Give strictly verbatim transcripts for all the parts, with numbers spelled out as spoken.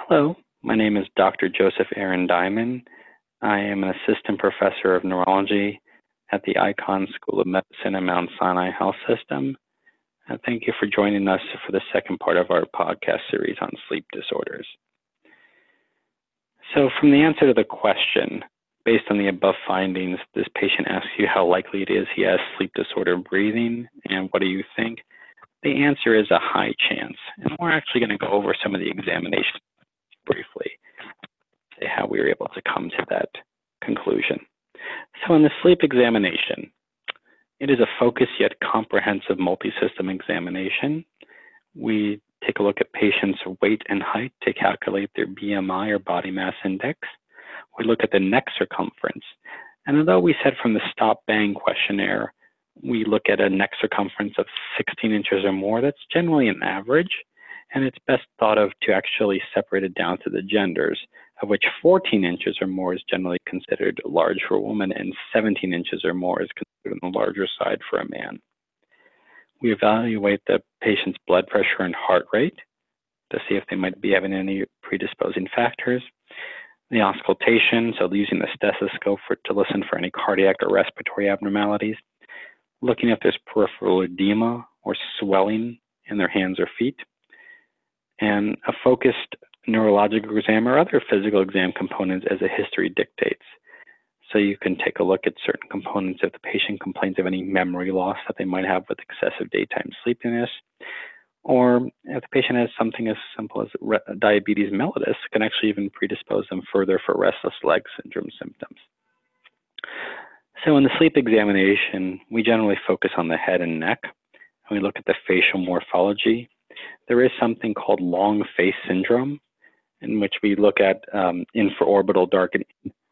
Hello, my name is Doctor Joseph Aaron Diamond. I am an assistant professor of neurology at the Icahn School of Medicine at Mount Sinai Health System. And thank you for joining us for the second part of our podcast series on sleep disorders. So from the answer to the question, based on the above findings, this patient asks you how likely it is he has sleep disorder breathing, and what do you think? The answer is a high chance, and we're actually going to go over some of the examinations briefly, say how we were able to come to that conclusion. So in the sleep examination, it is a focused yet comprehensive multi-system examination. We take a look at patients' weight and height to calculate their B M I or body mass index. We look at the neck circumference. And although we said from the stop bang questionnaire, we look at a neck circumference of sixteen inches or more, that's generally an average. And it's best thought of to actually separate it down to the genders, of which fourteen inches or more is generally considered large for a woman, and seventeen inches or more is considered on the larger side for a man. We evaluate the patient's blood pressure and heart rate to see if they might be having any predisposing factors. The auscultation, so using the stethoscope for, to listen for any cardiac or respiratory abnormalities. Looking if there's peripheral edema or swelling in their hands or feet. And a focused neurological exam or other physical exam components as a history dictates. So you can take a look at certain components if the patient complains of any memory loss that they might have with excessive daytime sleepiness, or if the patient has something as simple as diabetes mellitus, it can actually even predispose them further for restless leg syndrome symptoms. So in the sleep examination, we generally focus on the head and neck, and we look at the facial morphology. There is something called long face syndrome, in which we look at um, infraorbital darkening,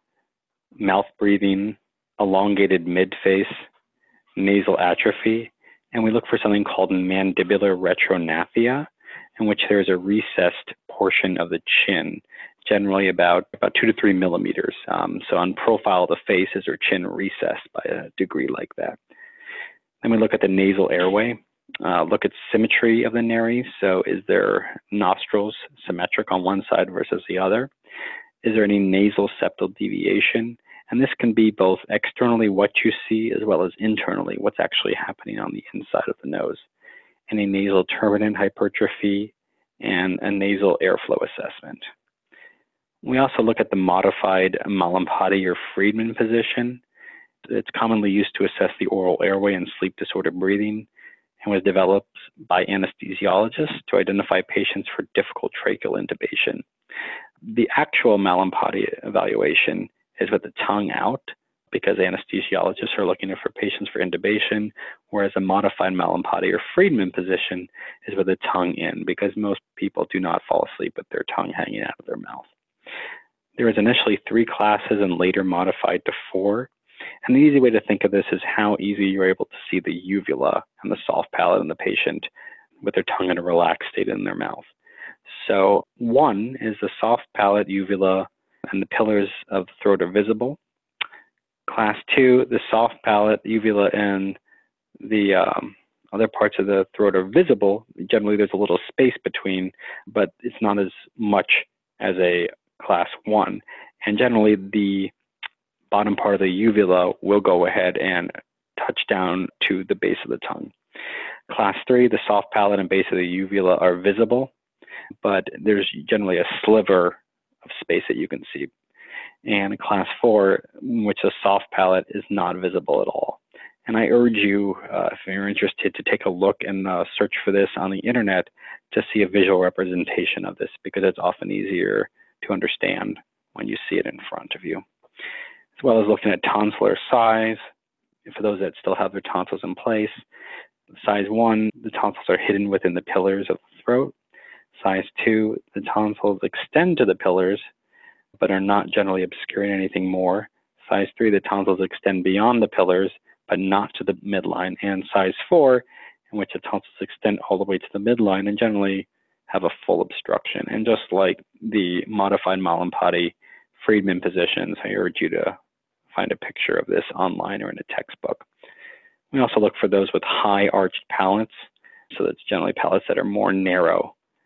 mouth breathing, elongated mid-face, nasal atrophy, and we look for something called mandibular retrognathia, in which there is a recessed portion of the chin, generally about, about two to three millimeters. Um, so on profile of the face is her chin recessed by a degree like that. Then we look at the nasal airway. Uh, look at symmetry of the nares. So is there nostrils symmetric on one side versus the other? Is there any nasal septal deviation? And this can be both externally what you see as well as internally what's actually happening on the inside of the nose. Any nasal turbinate hypertrophy and a nasal airflow assessment. We also look at the modified Mallampati or Friedman position. It's commonly used to assess the oral airway and sleep disorder breathing, and was developed by anesthesiologists to identify patients for difficult tracheal intubation. The actual Mallampati evaluation is with the tongue out, because anesthesiologists are looking for patients for intubation, whereas a modified Mallampati or Friedman position is with the tongue in, because most people do not fall asleep with their tongue hanging out of their mouth. There was initially three classes and later modified to four. And the easy way to think of this is how easy you're able to see the uvula and the soft palate in the patient with their tongue in a relaxed state in their mouth. So one is the soft palate, uvula, and the pillars of the throat are visible. Class two, the soft palate, uvula, and the um, other parts of the throat are visible. Generally, there's a little space between, but it's not as much as a class one. And generally, the bottom part of the uvula will go ahead and touch down to the base of the tongue. Class three, the soft palate and base of the uvula are visible, but there's generally a sliver of space that you can see. And class four, which the soft palate is not visible at all. And I urge you, uh, if you're interested, to take a look and uh, search for this on the internet to see a visual representation of this, because it's often easier to understand when you see it in front of you. As well as looking at tonsillar size, for those that still have their tonsils in place. Size one, the tonsils are hidden within the pillars of the throat. Size two, the tonsils extend to the pillars, but are not generally obscuring anything more. Size three, the tonsils extend beyond the pillars, but not to the midline. And size four, in which the tonsils extend all the way to the midline and generally have a full obstruction. And just like the modified Mallampati Friedman positions, I urge you to find a picture of this online or in a textbook. We also look for those with high arched palates. So that's generally palates that are more narrow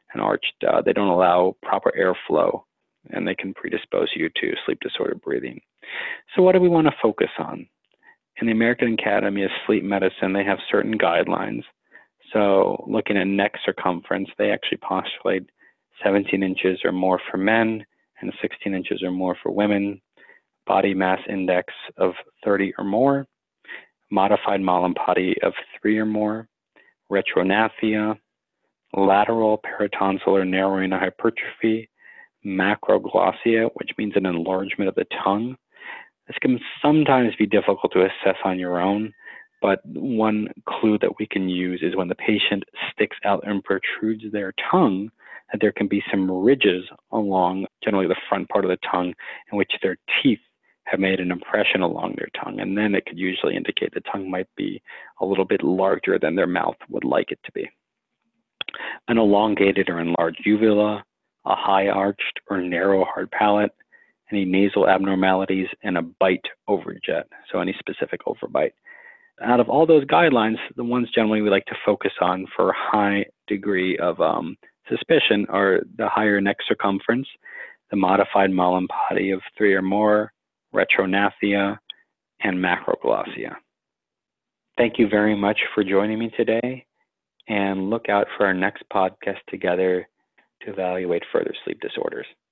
and arched. Uh, they don't allow proper airflow, and they can predispose you to sleep disordered breathing. So what do we want to focus on? In the American Academy of Sleep Medicine, they have certain guidelines. So looking at neck circumference, they actually postulate seventeen inches or more for men and sixteen inches or more for women, body mass index of thirty or more, modified Mallampati of three or more, retrognathia, lateral peritonsillar narrowing or hypertrophy, macroglossia, which means an enlargement of the tongue. This can sometimes be difficult to assess on your own, but one clue that we can use is when the patient sticks out and protrudes their tongue, that there can be some ridges along generally the front part of the tongue in which their teeth have made an impression along their tongue. And then it could usually indicate the tongue might be a little bit larger than their mouth would like it to be. An elongated or enlarged uvula, a high arched or narrow hard palate, any nasal abnormalities, and a bite overjet, so any specific overbite. Out of all those guidelines, the ones generally we like to focus on for high degree of um, suspicion are the higher neck circumference, the modified Mallampati of three or more, retrognathia, and macroglossia. Thank you very much for joining me today, and look out for our next podcast together to evaluate further sleep disorders.